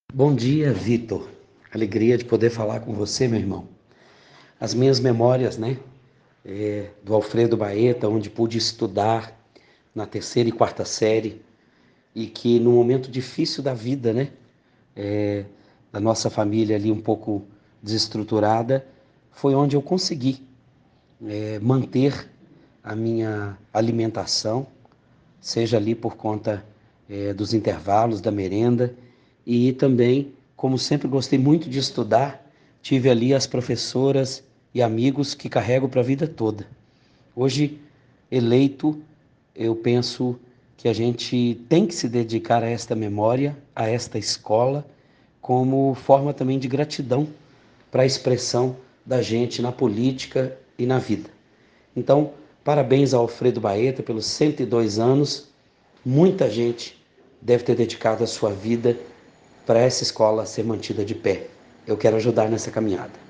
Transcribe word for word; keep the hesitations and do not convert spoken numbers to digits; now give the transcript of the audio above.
Bom dia, Vitor. Alegria de poder falar com você, meu irmão. As minhas memórias, né, é, do Alfredo Baeta, onde pude estudar na terceira e quarta série, e que no momento difícil da vida, né, é, da nossa família ali um pouco desestruturada, foi onde eu consegui é, manter a minha alimentação, seja ali por conta é, dos intervalos da merenda e também, como sempre gostei muito de estudar, tive ali as professoras e amigos que carrego para a vida toda. Hoje, eleito, eu penso que a gente tem que se dedicar a esta memória, a esta escola, como forma também de gratidão para a expressão da gente na política e na vida. Então, parabéns ao Alfredo Baeta pelos cento e dois anos. Muita gente deve ter dedicado a sua vida para essa escola ser mantida de pé. Eu quero ajudar nessa caminhada.